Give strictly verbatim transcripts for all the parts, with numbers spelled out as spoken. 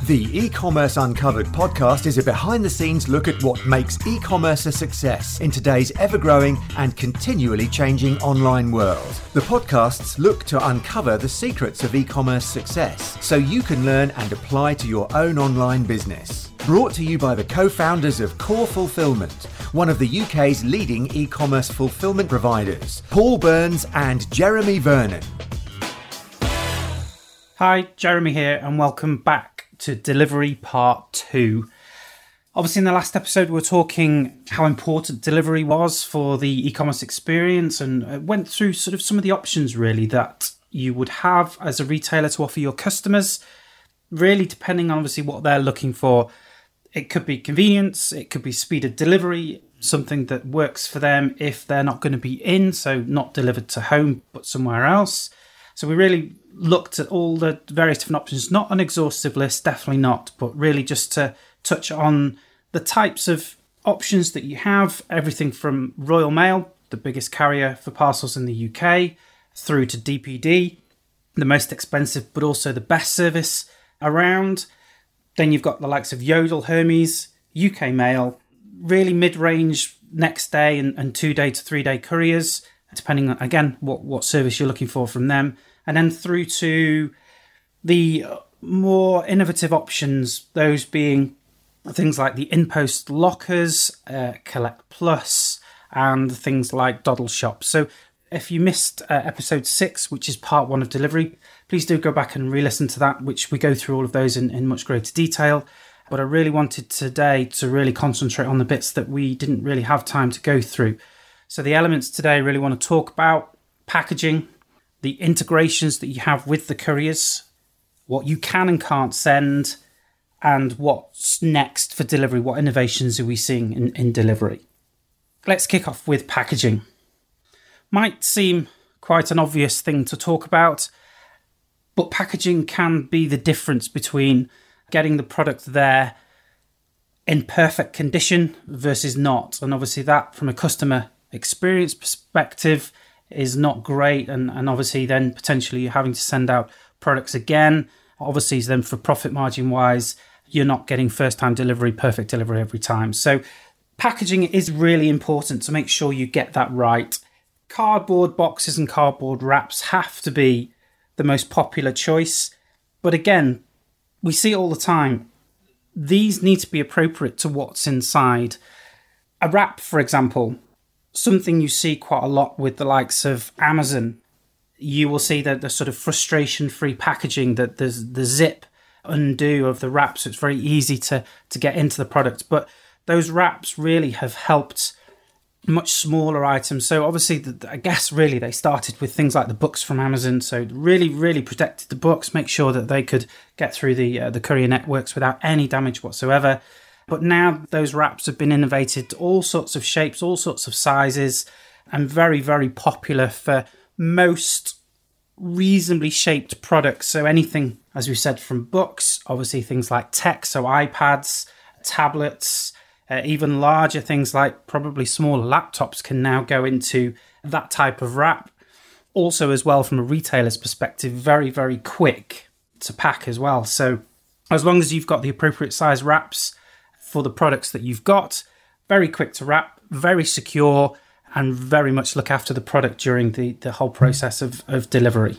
The E-Commerce Uncovered podcast is a behind-the-scenes look at what makes e-commerce a success in today's ever-growing and continually changing online world. The podcasts look to uncover the secrets of e-commerce success so you can learn and apply to your own online business. Brought to you by the co-founders of Core Fulfillment, one of the U K's leading e-commerce fulfillment providers, Paul Burns and Jeremy Vernon. Hi, Jeremy here, and welcome back to Delivery Part two. Obviously, in the last episode, we were talking how important delivery was for the e-commerce experience, and went through sort of some of the options, really, that you would have as a retailer to offer your customers, really depending on, obviously, what they're looking for. It could be convenience, it could be speed of delivery, something that works for them if they're not going to be in, so not delivered to home, but somewhere else. So we really looked at all the various different options, not an exhaustive list, definitely not, but really just to touch on the types of options that you have, everything from Royal Mail, the biggest carrier for parcels in the U K, through to D P D, the most expensive but also the best service around. Then you've got the likes of Yodel, Hermes, U K Mail, really mid-range next day and, and two-day to three-day couriers, depending on, again, what, what service you're looking for from them. And then through to the more innovative options, those being things like the InPost lockers, uh, Collect Plus, and things like Doddle Shop. So if you missed uh, episode six, which is part one of delivery, please do go back and re-listen to that, which we go through all of those in, in much greater detail. But I really wanted today to really concentrate on the bits that we didn't really have time to go through. So the elements today I really want to talk about: packaging, the integrations that you have with the couriers, what you can and can't send, and what's next for delivery. What innovations are we seeing in, in delivery? Let's kick off with packaging. Might seem quite an obvious thing to talk about, but packaging can be the difference between getting the product there in perfect condition versus not. And obviously that, from a customer experience perspective, is not great, and, and obviously then potentially you're having to send out products again. Obviously then for profit margin wise, you're not getting first time delivery, perfect delivery every time. So packaging is really important to make sure you get that right. Cardboard boxes and cardboard wraps have to be the most popular choice, but again, we see it all the time. These need to be appropriate to what's inside. A wrap, for example, something you see quite a lot with the likes of Amazon. You will see that the sort of frustration-free packaging, that there's the zip undo of the wrap, so it's very easy to, to get into the product. But those wraps really have helped much smaller items. So obviously, the, I guess really they started with things like the books from Amazon. So really, really protected the books, make sure that they could get through the uh, the courier networks without any damage whatsoever. But now those wraps have been innovated to all sorts of shapes, all sorts of sizes, and very, very popular for most reasonably shaped products. So anything, as we said, from books, obviously things like tech, so iPads, tablets, uh, even larger things like probably smaller laptops can now go into that type of wrap. Also, as well, from a retailer's perspective, very, very quick to pack as well. So as long as you've got the appropriate size wraps for the products that you've got, very quick to wrap, very secure, and very much look after the product during the, the whole process of, of delivery.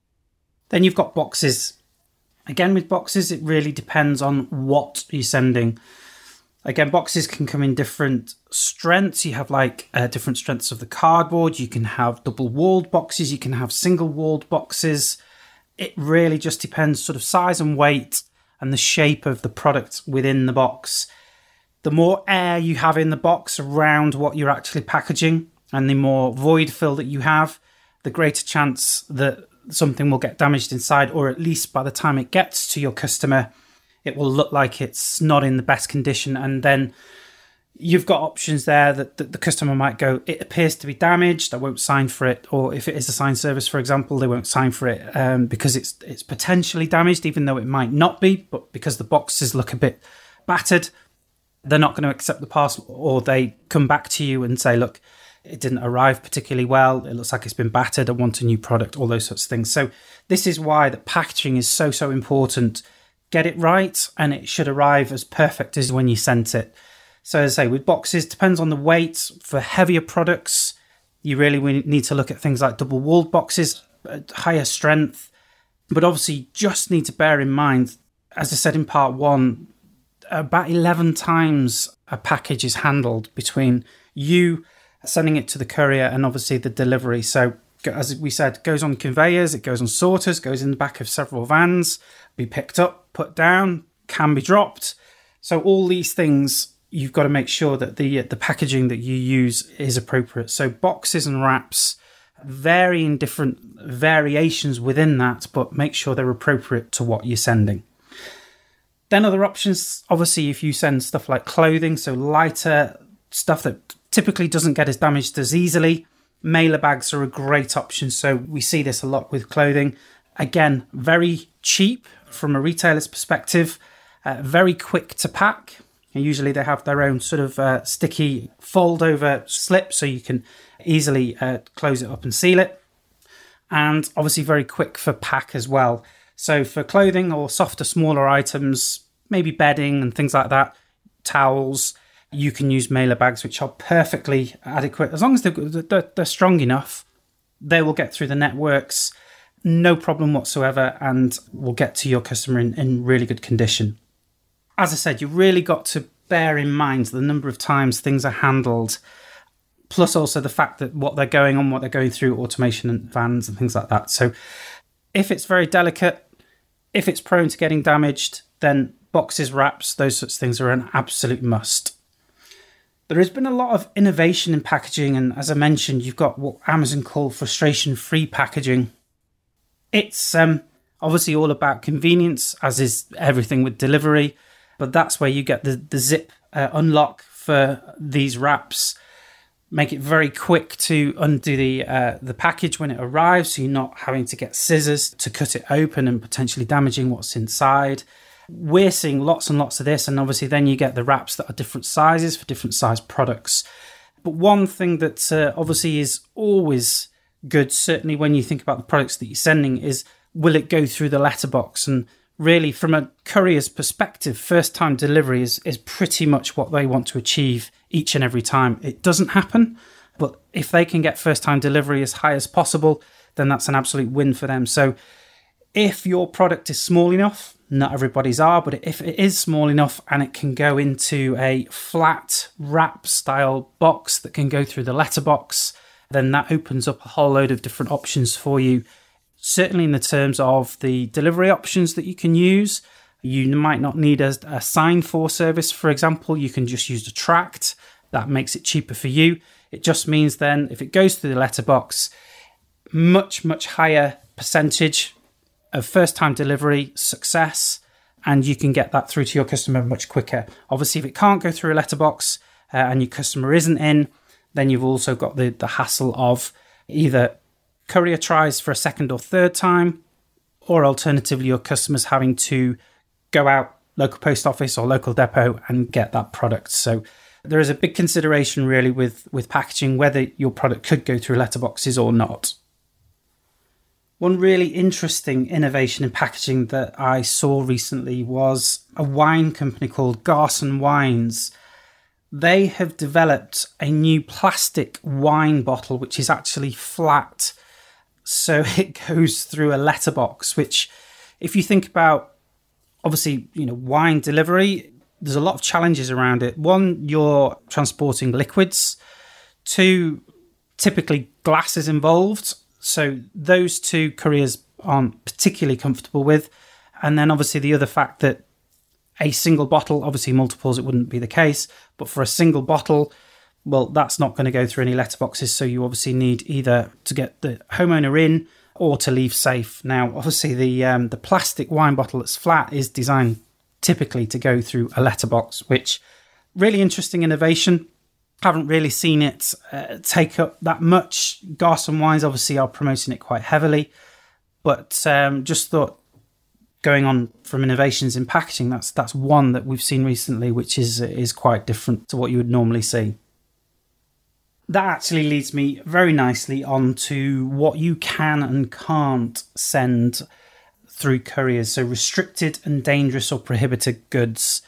Then you've got boxes. Again, with boxes, it really depends on what you're sending. Again, boxes can come in different strengths. You have like uh, different strengths of the cardboard. You can have double-walled boxes. You can have single-walled boxes. It really just depends sort of size and weight and the shape of the product within the box. The more air you have in the box around what you're actually packaging, and the more void fill that you have, the greater chance that something will get damaged inside, or at least by the time it gets to your customer, it will look like it's not in the best condition. And then you've got options there that, that the customer might go, it appears to be damaged, I won't sign for it. Or if it is a signed service, for example, they won't sign for it um, because it's it's potentially damaged, even though it might not be. But because the boxes look a bit battered, they're not going to accept the parcel, or they come back to you and say, look, it didn't arrive particularly well, it looks like it's been battered, I want a new product, all those sorts of things. So this is why the packaging is so, so important get it right, and it should arrive as perfect as when you sent it. So as I say, with boxes, depends on the weight. For heavier products, you really need to look at things like double-walled boxes, higher strength. But obviously, you just need to bear in mind, as I said in part one, about eleven times a package is handled between you sending it to the courier and obviously the delivery. So as we said, it goes on conveyors, it goes on sorters, goes in the back of several vans, be picked up, put down, can be dropped. So all these things, you've got to make sure that the the packaging that you use is appropriate. So boxes and wraps vary in different variations within that, but make sure they're appropriate to what you're sending. Then other options, obviously, if you send stuff like clothing, so lighter stuff that typically doesn't get as damaged as easily, mailer bags are a great option. So we see this a lot with clothing. Again, very cheap from a retailer's perspective, uh, very quick to pack. And usually they have their own sort of uh, sticky fold over slip so you can easily uh, close it up and seal it. And obviously very quick for pack as well. So for clothing or softer, smaller items, maybe bedding and things like that, towels, you can use mailer bags, which are perfectly adequate. As long as they're, they're strong enough, they will get through the networks, no problem whatsoever, and will get to your customer in, in really good condition. As I said, you really got to bear in mind the number of times things are handled, plus also the fact that what they're going on, what they're going through, automation and vans and things like that. So if it's very delicate, if it's prone to getting damaged, then boxes, wraps, those sorts of things are an absolute must. There has been a lot of innovation in packaging, and as I mentioned, you've got what Amazon call frustration-free packaging. It's um, obviously all about convenience, as is everything with delivery, but that's where you get the, the zip uh, unlock for these wraps. Make it very quick to undo the uh, the package when it arrives, so you're not having to get scissors to cut it open and potentially damaging what's inside. We're seeing lots and lots of this, and obviously then you get the wraps that are different sizes for different size products. But one thing that uh, obviously is always good, certainly when you think about the products that you're sending, is will it go through the letterbox? And really, from a courier's perspective, first-time delivery is, is pretty much what they want to achieve each and every time. It doesn't happen, but if they can get first-time delivery as high as possible, then that's an absolute win for them. So if your product is small enough, not everybody's are, but if it is small enough and it can go into a flat wrap-style box that can go through the letterbox, then that opens up a whole load of different options for you. Certainly in the terms of the delivery options that you can use. You might not need a, a sign for service, for example. You can just use a tract. That makes it cheaper for you. It just means then if it goes through the letterbox, much, much higher percentage of first-time delivery success, and you can get that through to your customer much quicker. Obviously, if it can't go through a letterbox uh, and your customer isn't in, then you've also got the, the hassle of either courier tries for a second or third time, or alternatively your customers having to go out local post office or local depot and get that product. So there is a big consideration really with, with packaging, whether your product could go through letterboxes or not. One really interesting innovation in packaging that I saw recently was a wine company called Garson Wines. They have developed a new plastic wine bottle which is actually flat, so it goes through a letterbox, which if you think about, obviously, you know, wine delivery, there's a lot of challenges around it. One, you're transporting liquids. Two, typically glass is involved. So those two couriers aren't particularly comfortable with. And then obviously the other fact that a single bottle, obviously multiples, it wouldn't be the case, but for a single bottle, well, that's not going to go through any letterboxes. So you obviously need either to get the homeowner in or to leave safe. Now, obviously the um, the plastic wine bottle that's flat is designed typically to go through a letterbox, which really interesting innovation. Haven't really seen it uh, take up that much. Garson Wines obviously are promoting it quite heavily, but um, just thought going on from innovations in packaging, that's that's one that we've seen recently, which is is quite different to what you would normally see. That actually leads me very nicely on to what you can and can't send through couriers. So restricted and dangerous or prohibited goods.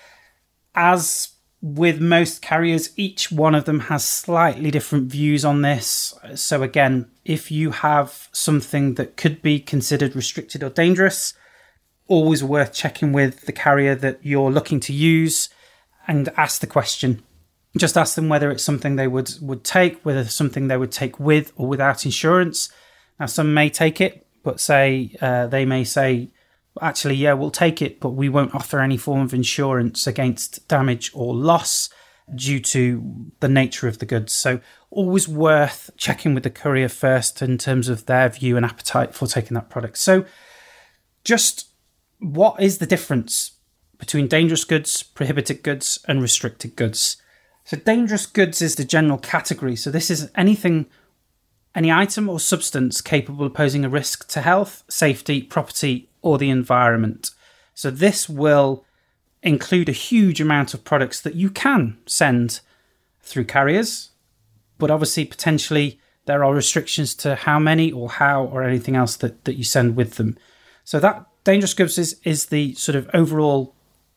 As with most carriers, each one of them has slightly different views on this. So again, if you have something that could be considered restricted or dangerous, always worth checking with the carrier that you're looking to use and ask the question. Just ask them whether it's something they would, would take, whether it's something they would take with or without insurance. Now, some may take it, but say uh, they may say, actually, yeah, we'll take it, but we won't offer any form of insurance against damage or loss due to the nature of the goods. So always worth checking with the courier first in terms of their view and appetite for taking that product. So just what is the difference between dangerous goods, prohibited goods, and restricted goods? So dangerous goods is the general category. So this is anything, any item or substance capable of posing a risk to health, safety, property, or the environment. So this will include a huge amount of products that you can send through carriers, but obviously potentially there are restrictions to how many or how or anything else that, that you send with them. So that dangerous goods is, is the sort of overall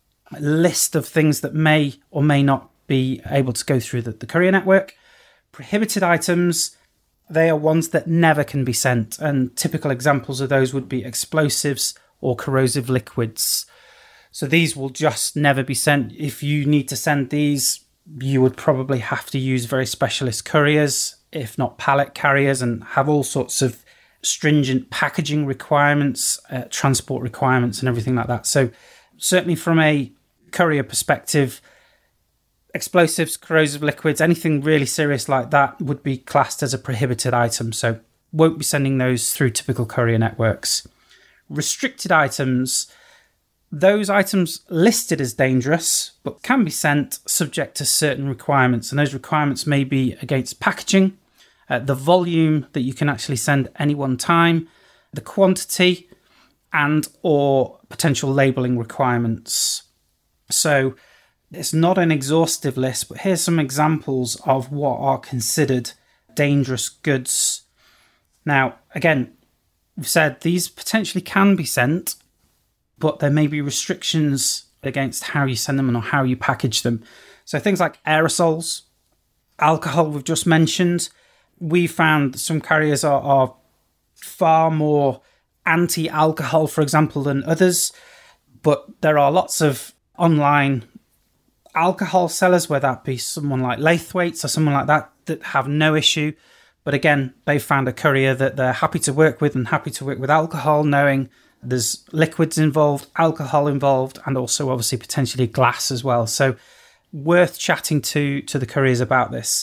list of things that may or may not be able to go through the, the courier network. Prohibited items, they are ones that never can be sent, and typical examples of those would be explosives or corrosive liquids. So these will just never be sent. If you need to send these, you would probably have to use very specialist couriers, if not pallet carriers, and have all sorts of stringent packaging requirements, uh, transport requirements, and everything like that. So certainly from a courier perspective, explosives, corrosive liquids, anything really serious like that would be classed as a prohibited item. So won't be sending those through typical courier networks. Restricted items, those items listed as dangerous, but can be sent subject to certain requirements. And those requirements may be against packaging, uh, the volume that you can actually send at any one time, the quantity, and or potential labelling requirements. So it's not an exhaustive list, but here's some examples of what are considered dangerous goods. Now, again, we've said these potentially can be sent, but there may be restrictions against how you send them and or how you package them. So things like aerosols, alcohol we've just mentioned. We found that some carriers are, are far more anti-alcohol, for example, than others, but there are lots of online alcohol sellers, whether that be someone like Laithwaites or someone like that, that have no issue. But again, they found a courier that they're happy to work with and happy to work with alcohol, knowing there's liquids involved, alcohol involved, and also obviously potentially glass as well. So worth chatting to, to the couriers about this.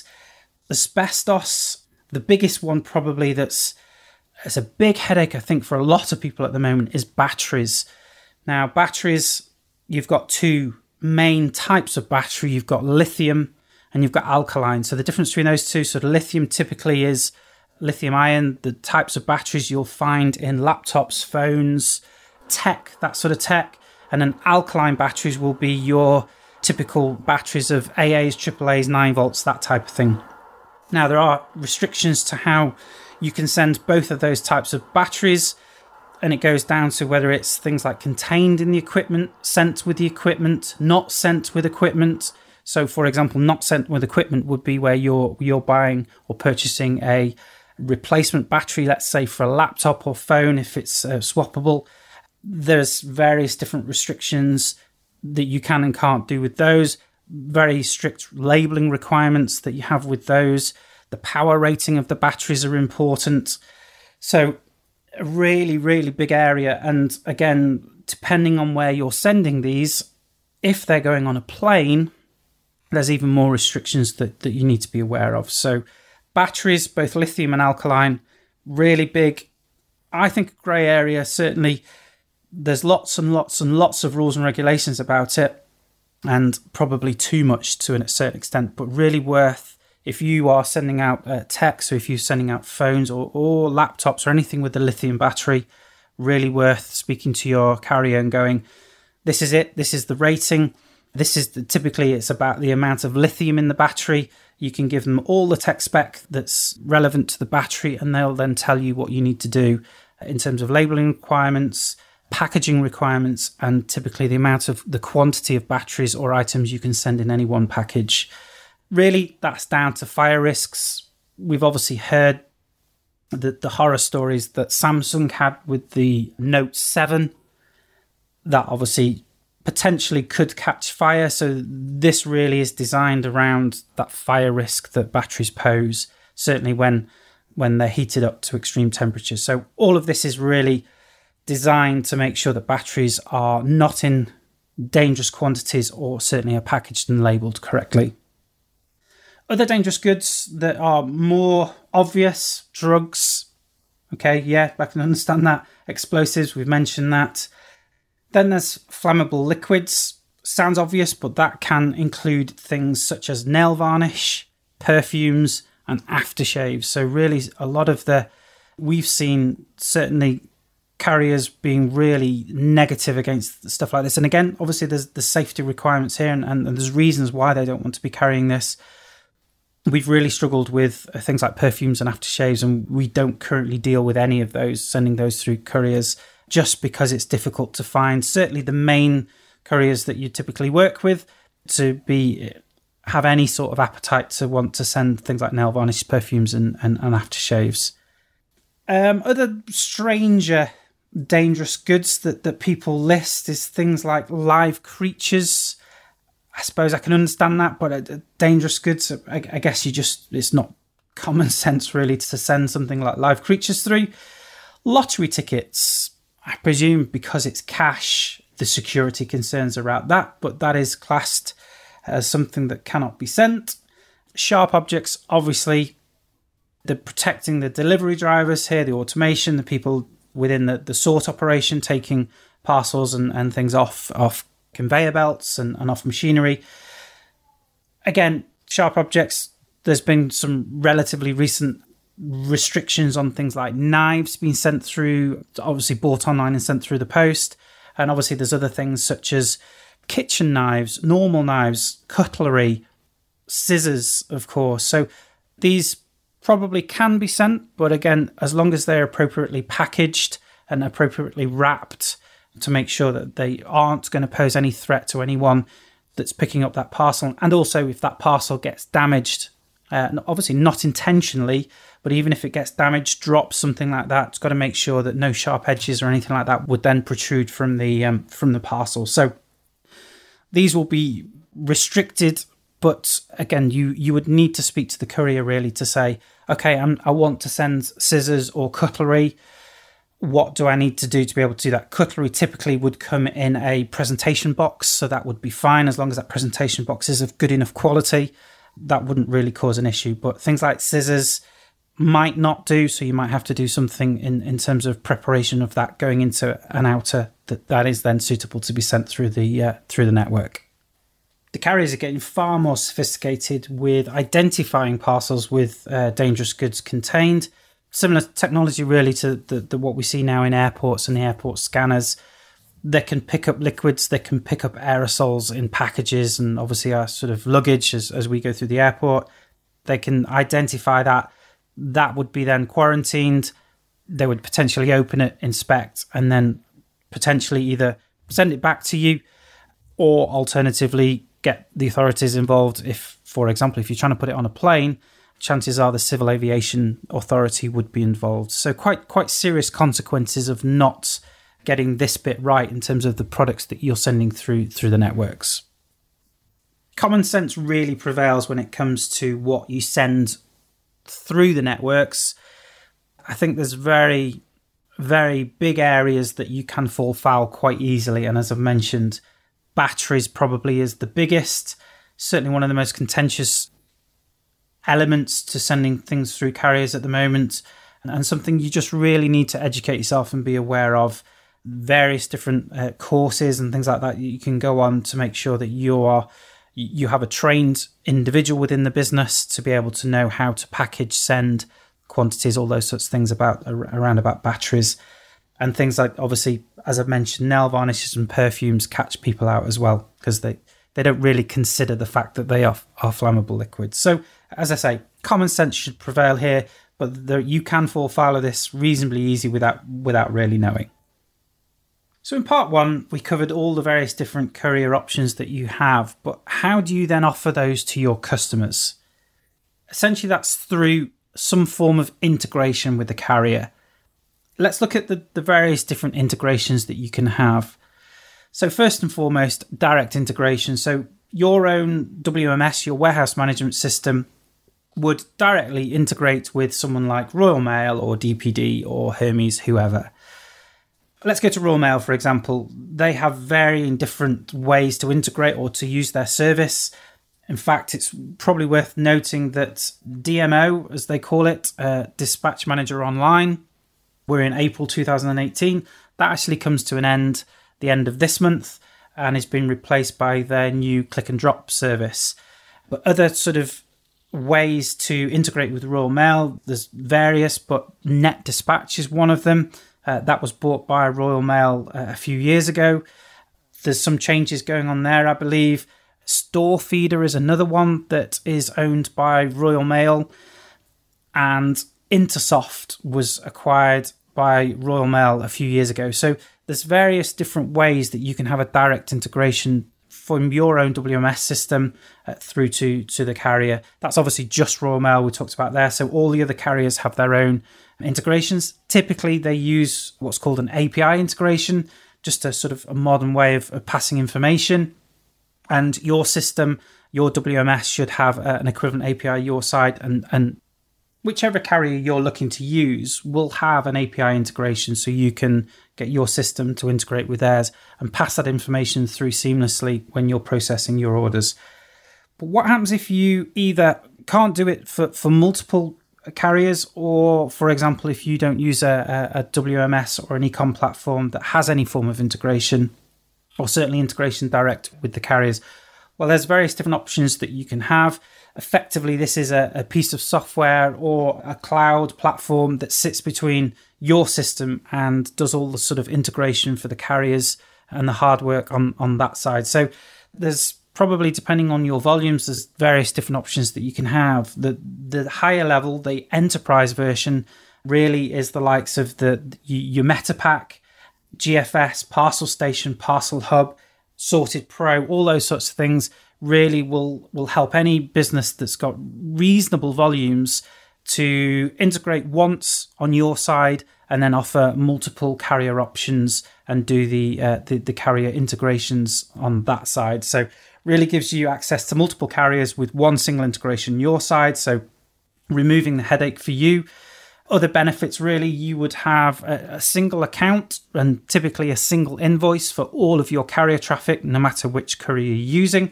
Asbestos, the biggest one probably that's it's a big headache, I think, for a lot of people at the moment is batteries. Now, batteries, you've got two main types of battery. You've got lithium and you've got alkaline. So the difference between those two, sort of lithium typically is lithium ion, the types of batteries you'll find in laptops, phones, tech, that sort of tech. And then alkaline batteries will be your typical batteries of A As, triple A's, nine volts, that type of thing. Now, there are restrictions to how you can send both of those types of batteries, and it goes down to whether it's things like contained in the equipment, sent with the equipment, not sent with equipment. So, for example, not sent with equipment would be where you're you're buying or purchasing a replacement battery, let's say for a laptop or phone, if it's uh, swappable. There's various different restrictions that you can and can't do with those. Very strict labeling requirements that you have with those. The power rating of the batteries are important. So a really, really big area. And again, depending on where you're sending these, if they're going on a plane, there's even more restrictions that, that you need to be aware of. So batteries, both lithium and alkaline, really big. I think a grey area, certainly there's lots and lots and lots of rules and regulations about it, and probably too much to a certain extent, but really worth, if you are sending out uh, text, or if you're sending out phones or, or laptops or anything with the lithium battery, really worth speaking to your carrier and going, this is it, this is the rating, this is the, typically it's about the amount of lithium in the battery. You can give them all the tech spec that's relevant to the battery, and they'll then tell you what you need to do in terms of labeling requirements, packaging requirements and typically the amount of the quantity of batteries or items you can send in any one package. Really, that's down to fire risks. We've obviously heard the, the horror stories that Samsung had with the Note seven. That obviously potentially could catch fire. So this really is designed around that fire risk that batteries pose, certainly when, when they're heated up to extreme temperatures. So all of this is really designed to make sure that batteries are not in dangerous quantities or certainly are packaged and labelled correctly. Other dangerous goods that are more obvious, drugs. Okay, yeah, I can understand that. Explosives, we've mentioned that. Then there's flammable liquids. Sounds obvious, but that can include things such as nail varnish, perfumes, and aftershaves. So really a lot of the, we've seen certainly carriers being really negative against stuff like this. And again, obviously there's the safety requirements here and, and, and there's reasons why they don't want to be carrying this. We've really struggled with things like perfumes and aftershaves, and we don't currently deal with any of those, sending those through couriers, just because it's difficult to find. Certainly the main couriers that you typically work with to be have any sort of appetite to want to send things like nail varnish, perfumes and, and, and aftershaves. Um, other stranger dangerous goods that, that people list is things like live creatures. I suppose I can understand that, but uh, dangerous goods, I, I guess you just, it's not common sense really to send something like live creatures through. Lottery tickets, I presume because it's cash, the security concerns around that, but that is classed as something that cannot be sent. Sharp objects, obviously, the protecting the delivery drivers here, the automation, the people within the, the sort operation, taking parcels and, and things off, off conveyor belts and, and off machinery. Again, sharp objects, there's been some relatively recent restrictions on things like knives being sent through, obviously bought online and sent through the post. And obviously there's other things such as kitchen knives, normal knives, cutlery, scissors, of course. So these probably can be sent, but again, as long as they're appropriately packaged and appropriately wrapped to make sure that they aren't going to pose any threat to anyone that's picking up that parcel. And also if that parcel gets damaged, uh, obviously not intentionally, but even if it gets damaged, drops, something like that, it's got to make sure that no sharp edges or anything like that would then protrude from the um, from the parcel. So these will be restricted, but again, you you would need to speak to the courier really to say, okay, I'm, I want to send scissors or cutlery. What do I need to do to be able to do that? Cutlery typically would come in a presentation box, so that would be fine as long as that presentation box is of good enough quality. That wouldn't really cause an issue. But things like scissors might not do, so you might have to do something in, in terms of preparation of that going into an outer that, that is then suitable to be sent through the uh, through the network. The carriers are getting far more sophisticated with identifying parcels with uh, dangerous goods contained. Similar technology really to the, the what we see now in airports and the airport scanners. They can pick up liquids, they can pick up aerosols in packages and obviously our sort of luggage as, as we go through the airport. They can identify that. That would be then quarantined. They would potentially open it, inspect, and then potentially either send it back to you or alternatively get the authorities involved. If, for example, if you're trying to put it on a plane, chances are the Civil Aviation Authority would be involved. So quite quite serious consequences of not getting this bit right in terms of the products that you're sending through through the networks. Common sense really prevails when it comes to what you send through the networks. I think there's very, very big areas that you can fall foul quite easily. And as I've mentioned, batteries probably is the biggest, certainly one of the most contentious elements to sending things through carriers at the moment, and, and something you just really need to educate yourself and be aware of. Various different uh, courses and things like that you can go on to make sure that you are you have a trained individual within the business to be able to know how to package, send quantities, all those sorts of things about around about batteries, and things like, obviously, as I've mentioned, nail varnishes and perfumes catch people out as well because they, they don't really consider the fact that they are, are flammable liquids. So, as I say, common sense should prevail here, but there, you can fall foul of this reasonably easy without without really knowing. So in part one, we covered all the various different courier options that you have, but how do you then offer those to your customers? Essentially, that's through some form of integration with the carrier. Let's look at the, the various different integrations that you can have. So first and foremost, direct integration. So your own W M S, your warehouse management system, would directly integrate with someone like Royal Mail or D P D or Hermes, whoever. Let's go to Royal Mail, for example. They have varying different ways to integrate or to use their service. In fact, it's probably worth noting that D M O, as they call it, uh, Dispatch Manager Online, we're in April two thousand eighteen. That actually comes to an end the end of this month and is being replaced by their new click and drop service. But other sort of ways to integrate with Royal Mail, there's various, but Net Dispatch is one of them. Uh, that was bought by Royal Mail uh, a few years ago. There's some changes going on there, I believe. Store Feeder is another one that is owned by Royal Mail. And Intersoft was acquired by Royal Mail a few years ago. So there's various different ways that you can have a direct integration from your own W M S system uh, through to, to the carrier. That's obviously just Royal Mail we talked about there. So all the other carriers have their own integrations. Typically, they use what's called an A P I integration, just a sort of a modern way of, of passing information. And your system, your W M S should have uh, an equivalent A P I your side, and, and whichever carrier you're looking to use will have an A P I integration, so you can get your system to integrate with theirs and pass that information through seamlessly when you're processing your orders. But what happens if you either can't do it for, for multiple carriers, or, for example, if you don't use a, a, a W M S or an e-com platform that has any form of integration, or certainly integration direct with the carriers? Well, there's various different options that you can have. Effectively, this is a, a piece of software or a cloud platform that sits between your system and does all the sort of integration for the carriers and the hard work on, on that side. So there's probably, depending on your volumes, there's various different options that you can have. The the higher level, the enterprise version, really is the likes of the your Metapack, G F S, Parcel Station, Parcel Hub, Sorted Pro, all those sorts of things really will, will help any business that's got reasonable volumes to integrate once on your side and then offer multiple carrier options and do the, uh, the, the carrier integrations on that side. So really gives you access to multiple carriers with one single integration on your side. So removing the headache for you. Other benefits, really, you would have a, a single account and typically a single invoice for all of your carrier traffic, no matter which courier you're using.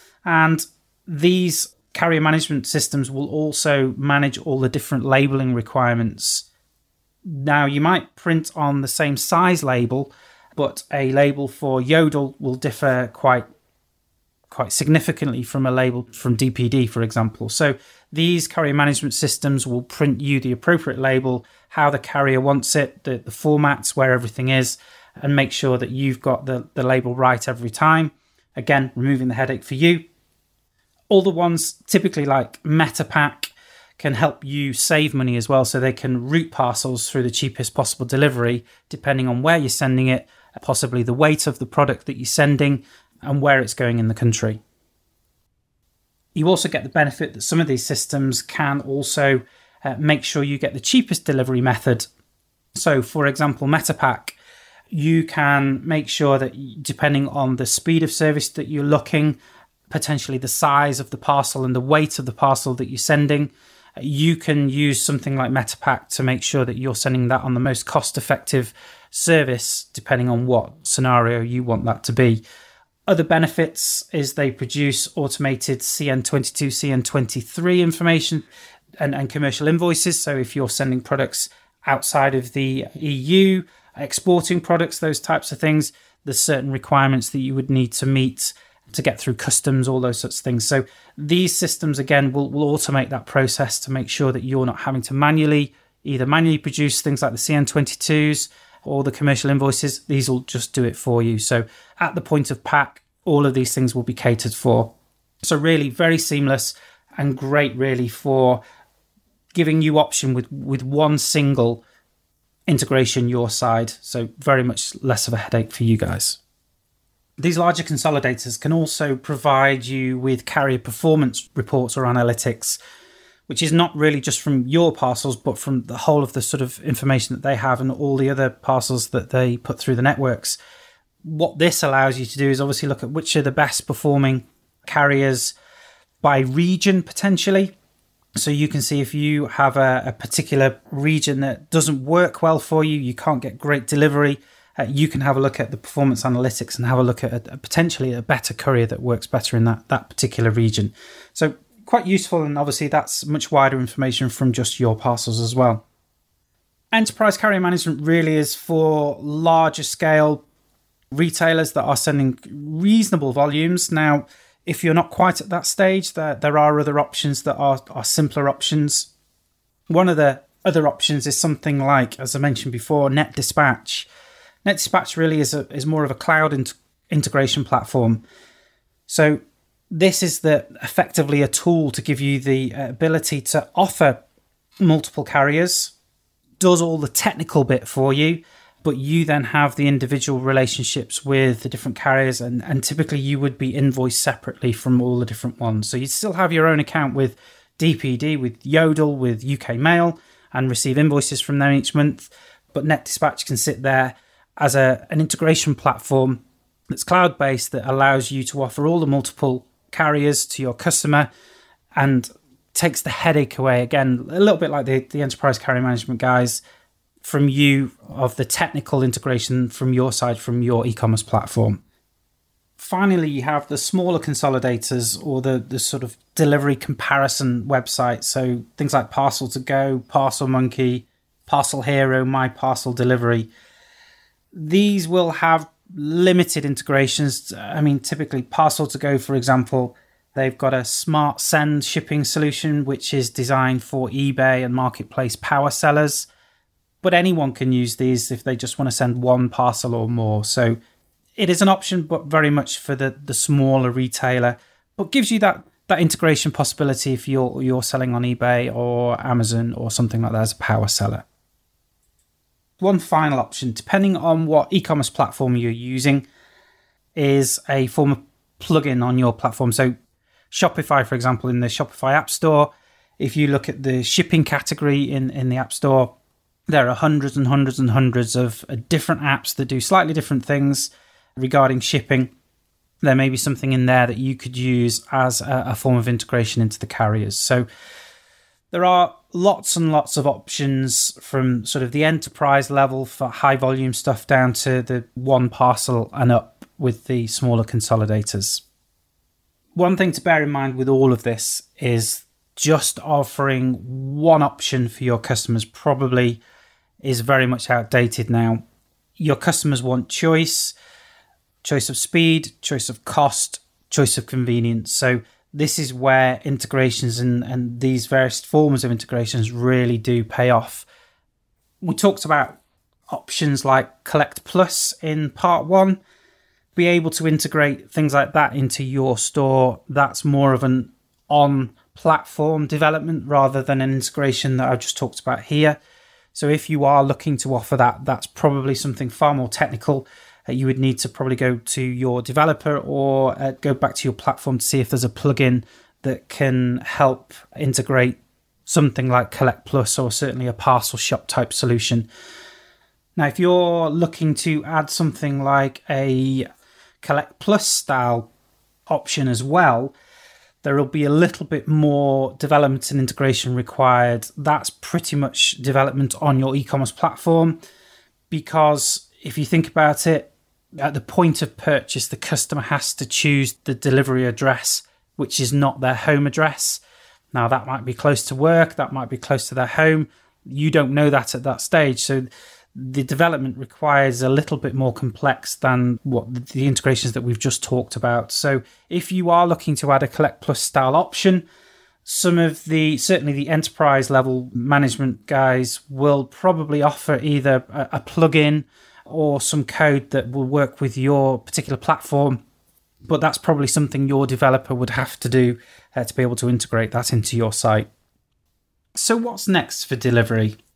And these carrier management systems will also manage all the different labeling requirements. Now, you might print on the same size label, but a label for Yodel will differ quite quite significantly from a label from D P D, for example. So these carrier management systems will print you the appropriate label, how the carrier wants it, the, the formats, where everything is, and make sure that you've got the, the label right every time. Again, removing the headache for you. All the ones typically like Metapack can help you save money as well, so they can route parcels through the cheapest possible delivery, depending on where you're sending it, possibly the weight of the product that you're sending, and where it's going in the country. You also get the benefit that some of these systems can also uh, make sure you get the cheapest delivery method. So, for example, Metapack, you can make sure that depending on the speed of service that you're looking, potentially the size of the parcel and the weight of the parcel that you're sending, you can use something like Metapack to make sure that you're sending that on the most cost-effective service, depending on what scenario you want that to be. Other benefits is they produce automated C N twenty-two, C N twenty-three information and, and commercial invoices. So if you're sending products outside of the E U, exporting products, those types of things, there's certain requirements that you would need to meet to get through customs, all those sorts of things. So these systems, again, will, will automate that process to make sure that you're not having to manually, either manually produce things like the C N twenty-twos or the commercial invoices. These will just do it for you. So at the point of pack, all of these things will be catered for. So really very seamless and great really for giving you option with, with one single integration your side. So very much less of a headache for you guys. These larger consolidators can also provide you with carrier performance reports or analytics, which is not really just from your parcels, but from the whole of the sort of information that they have and all the other parcels that they put through the networks. What this allows you to do is obviously look at which are the best performing carriers by region potentially. So you can see if you have a, a particular region that doesn't work well for you, you can't get great delivery, uh, you can have a look at the performance analytics and have a look at a, a potentially a better courier that works better in that, that particular region. So quite useful, and obviously that's much wider information from just your parcels as well. Enterprise carrier management really is for larger scale retailers that are sending reasonable volumes. Now, if you're not quite at that stage, there, there are other options that are, are simpler options. One of the other options is something like, as I mentioned before, NetDispatch. NetDispatch really is a, is more of a cloud in- integration platform. So this is the effectively a tool to give you the ability to offer multiple carriers, does all the technical bit for you, but you then have the individual relationships with the different carriers, and, and typically you would be invoiced separately from all the different ones. So you'd still have your own account with D P D, with Yodel, with U K Mail, and receive invoices from them each month. But NetDispatch can sit there as a, an integration platform that's cloud-based that allows you to offer all the multiple carriers to your customer and takes the headache away, again, a little bit like the, the enterprise carrier management guys, from you of the technical integration from your side, from your e-commerce platform. Finally, you have the smaller consolidators or the, the sort of delivery comparison websites. So things like Parcel to Go, Parcel Monkey, Parcel Hero, My Parcel Delivery. These will have limited integrations. I mean, typically Parcel to Go, for example, they've got a smart send shipping solution, which is designed for eBay and marketplace power sellers. But anyone can use these if they just want to send one parcel or more. So it is an option, but very much for the, the smaller retailer, but gives you that, that integration possibility if you're, you're selling on eBay or Amazon or something like that as a power seller. One final option, depending on what e-commerce platform you're using, is a form of plugin on your platform. So Shopify, for example, in the Shopify App Store, if you look at the shipping category in, in the App Store, there are hundreds and hundreds and hundreds of different apps that do slightly different things regarding shipping. There may be something in there that you could use as a, a form of integration into the carriers. So there are lots and lots of options from sort of the enterprise level for high volume stuff down to the one parcel and up with the smaller consolidators. One thing to bear in mind with all of this is just offering one option for your customers probably is very much outdated now. Your customers want choice, choice of speed, choice of cost, choice of convenience. So this is where integrations and, and these various forms of integrations really do pay off. We talked about options like Collect Plus in part one. Be able to integrate things like that into your store. That's more of an on-platform development rather than an integration that I've just talked about here. So if you are looking to offer that, that's probably something far more technical. Uh, you would need to probably go to your developer or uh, go back to your platform to see if there's a plugin that can help integrate something like Collect Plus or certainly a parcel shop type solution. Now, if you're looking to add something like a Collect Plus style option as well, there will be a little bit more development and integration required. That's pretty much development on your e-commerce platform, because if you think about it, at the point of purchase, the customer has to choose the delivery address, which is not their home address. Now, that might be close to work, that might be close to their home. You don't know that at that stage. So the development requires a little bit more complex than what the integrations that we've just talked about. So if you are looking to add a Collect Plus style option, some of the, certainly the enterprise level management guys will probably offer either a, a plugin or some code that will work with your particular platform. But that's probably something your developer would have to do uh, to be able to integrate that into your site. So what's next for delivery?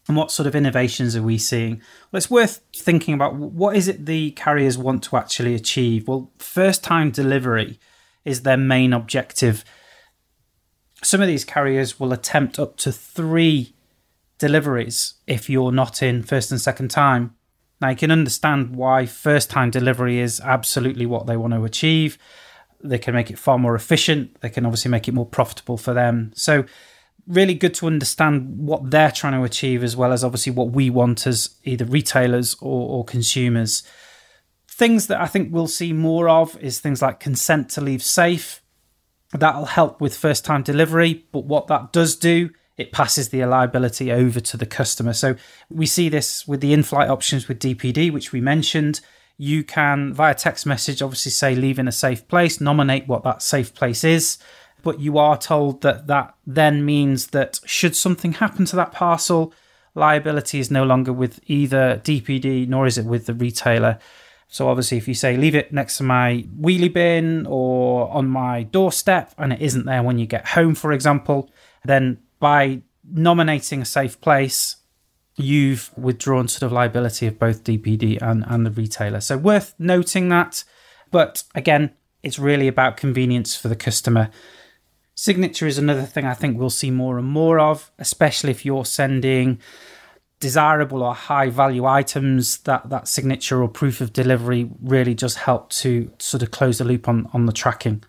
And what sort of innovations are we seeing? Well, it's worth thinking about what is it the carriers want to actually achieve? Well, first-time delivery is their main objective. Some of these carriers will attempt up to three deliveries if you're not in first and second time. Now, you can understand why first-time delivery is absolutely what they want to achieve. They can make it far more efficient. They can obviously make it more profitable for them. So really good to understand what they're trying to achieve, as well as obviously what we want as either retailers or, or consumers. Things that I think we'll see more of is things like consent to leave safe. That'll help with first-time delivery, but what that does do, it passes the liability over to the customer. So we see this with the in-flight options with D P D, which we mentioned. You can, via text message, obviously say leave in a safe place, nominate what that safe place is, but you are told that that then means that should something happen to that parcel, liability is no longer with either D P D nor is it with the retailer. So obviously if you say leave it next to my wheelie bin or on my doorstep and it isn't there when you get home, for example, then by nominating a safe place, you've withdrawn sort of liability of both D P D and, and the retailer. So worth noting that. But again, it's really about convenience for the customer. Signature is another thing I think we'll see more and more of, especially if you're sending desirable or high value items. That, that signature or proof of delivery really does help to sort of close the loop on, on the tracking.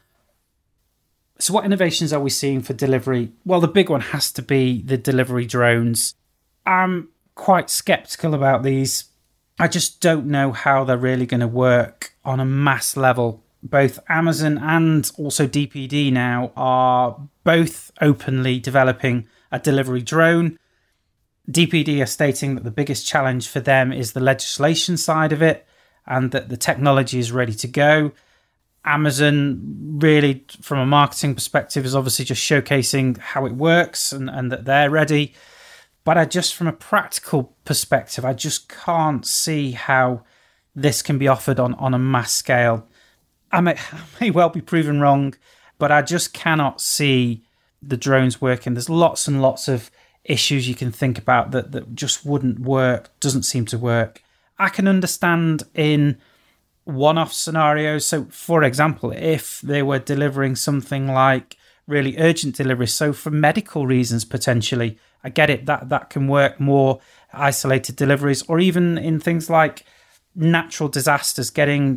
So what innovations are we seeing for delivery? Well, the big one has to be the delivery drones. I'm quite skeptical about these. I just don't know how they're really going to work on a mass level. Both Amazon and also D P D now are both openly developing a delivery drone. D P D are stating that the biggest challenge for them is the legislation side of it and that the technology is ready to go. Amazon really, from a marketing perspective, is obviously just showcasing how it works and, and that they're ready. But I just, from a practical perspective, I just can't see how this can be offered on, on a mass scale. I may, I may well be proven wrong, but I just cannot see the drones working. There's lots and lots of issues you can think about that, that just wouldn't work, doesn't seem to work. I can understand in one-off scenarios. So, for example, if they were delivering something like really urgent deliveries, so for medical reasons potentially, I get it, that, that can work, more isolated deliveries, or even in things like natural disasters, getting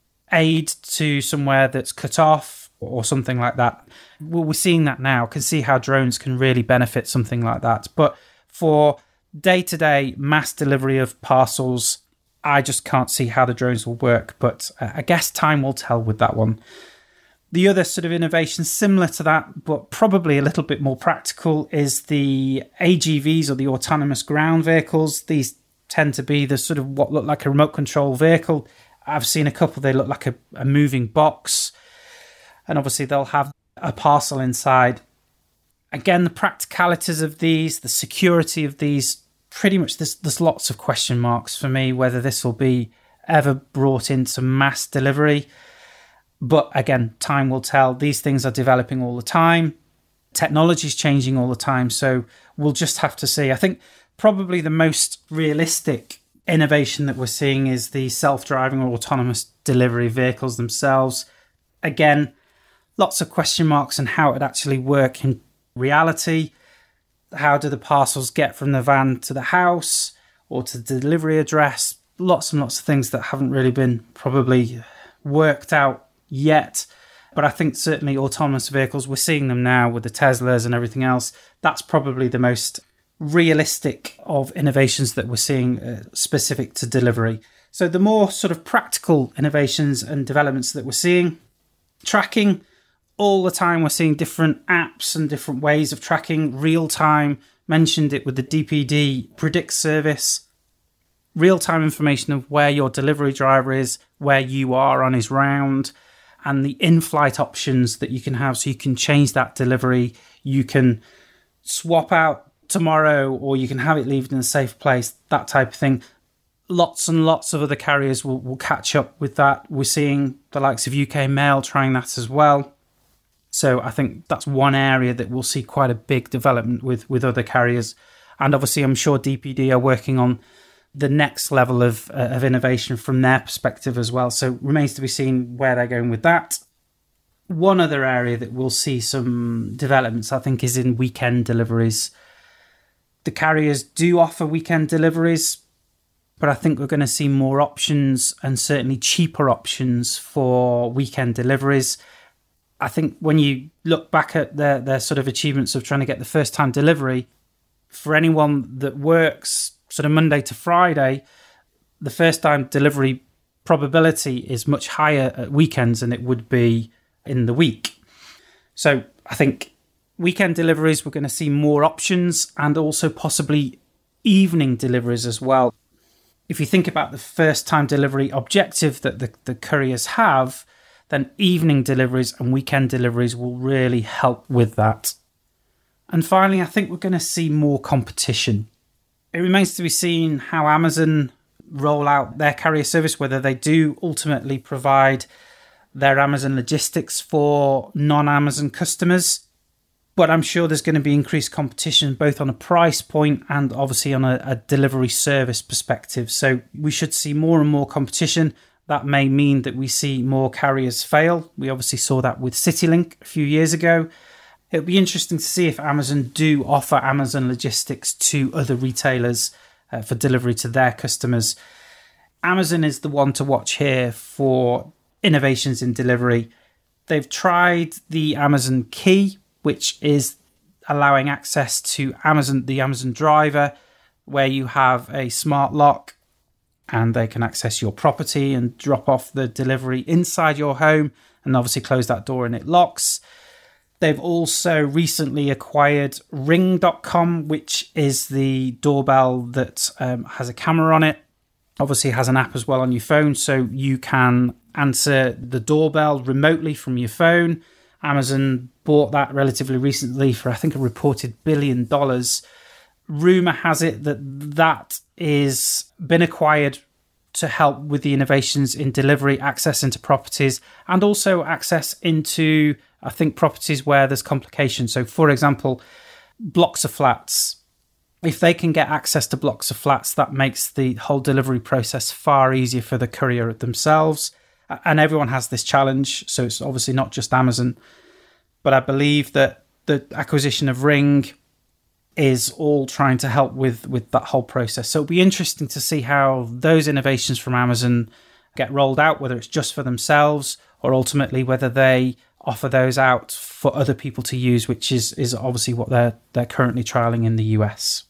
aid to somewhere that's cut off or something like that. Well, we're seeing that now. Can see how drones can really benefit something like that. But for day-to-day mass delivery of parcels, I just can't see how the drones will work. But I guess time will tell with that one. The other sort of innovation similar to that, but probably a little bit more practical, is the A G Vs, or the autonomous ground vehicles. These tend to be the sort of what look like a remote control vehicle. I've seen a couple, they look like a, a moving box. And obviously they'll have a parcel inside. Again, the practicalities of these, the security of these, pretty much there's, there's lots of question marks for me whether this will be ever brought into mass delivery. But again, time will tell. These things are developing all the time. Technology is changing all the time. So we'll just have to see. I think probably the most realistic innovation that we're seeing is the self-driving or autonomous delivery vehicles themselves. Again, lots of question marks on how it would actually work in reality. How do the parcels get from the van to the house or to the delivery address? Lots and lots of things that haven't really been probably worked out yet. But I think certainly autonomous vehicles, we're seeing them now with the Teslas and everything else. That's probably the most realistic of innovations that we're seeing uh, specific to delivery. So the more sort of practical innovations and developments that we're seeing, tracking, all the time we're seeing different apps and different ways of tracking, real time, mentioned it with the D P D Predict service, real time information of where your delivery driver is, where you are on his round, and the in-flight options that you can have. So you can change that delivery, you can swap out tomorrow, or you can have it leave in a safe place, that type of thing. Lots and lots of other carriers will, will catch up with that. We're seeing the likes of U K Mail trying that as well. So I think that's one area that we'll see quite a big development with, with other carriers. And obviously, I'm sure D P D are working on the next level of, uh, of innovation from their perspective as well. So remains to be seen where they're going with that. One other area that we'll see some developments, I think, is in weekend deliveries. The carriers do offer weekend deliveries, but I think we're going to see more options and certainly cheaper options for weekend deliveries. I think when you look back at their, their sort of achievements of trying to get the first time delivery, for anyone that works sort of Monday to Friday, the first time delivery probability is much higher at weekends than it would be in the week. So I think weekend deliveries, we're going to see more options and also possibly evening deliveries as well. If you think about the first time delivery objective that the, the couriers have, then evening deliveries and weekend deliveries will really help with that. And finally, I think we're going to see more competition. It remains to be seen how Amazon roll out their carrier service, whether they do ultimately provide their Amazon logistics for non-Amazon customers. But I'm sure there's going to be increased competition, both on a price point and obviously on a, a delivery service perspective. So we should see more and more competition. That may mean that we see more carriers fail. We obviously saw that with CityLink a few years ago. It'll be interesting to see if Amazon do offer Amazon logistics to other retailers uh, for delivery to their customers. Amazon is the one to watch here for innovations in delivery. They've tried the Amazon Key, which is allowing access to Amazon, the Amazon driver, where you have a smart lock and they can access your property and drop off the delivery inside your home and obviously close that door and it locks. They've also recently acquired ring dot com, which is the doorbell that um, has a camera on it. Obviously has an app as well on your phone, so you can answer the doorbell remotely from your phone. Amazon bought that relatively recently for, I think, a reported billion dollars. Rumour has it that that is been acquired to help with the innovations in delivery, access into properties, and also access into, I think, properties where there's complications. So, for example, blocks of flats. If they can get access to blocks of flats, that makes the whole delivery process far easier for the courier themselves. And everyone has this challenge, so it's obviously not just Amazon. But I believe that the acquisition of Ring is all trying to help with, with that whole process. So it'll be interesting to see how those innovations from Amazon get rolled out, whether it's just for themselves or ultimately whether they offer those out for other people to use, which is, is obviously what they're they're currently trialing in the U S.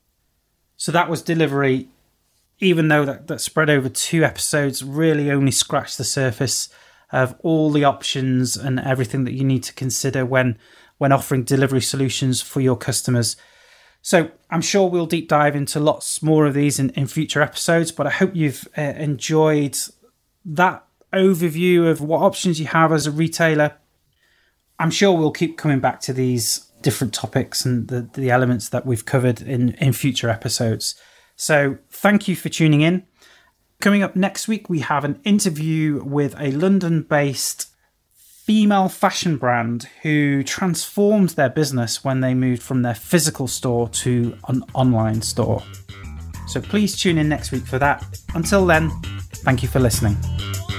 So that was delivery. Even though that, that spread over two episodes, really only scratched the surface of all the options and everything that you need to consider when when offering delivery solutions for your customers. So I'm sure we'll deep dive into lots more of these in, in future episodes, but I hope you've uh, enjoyed that overview of what options you have as a retailer. I'm sure we'll keep coming back to these different topics and the, the elements that we've covered in, in future episodes. So thank you for tuning in. Coming up next week, we have an interview with a London-based female fashion brand who transformed their business when they moved from their physical store to an online store. So please tune in next week for that. Until then, thank you for listening.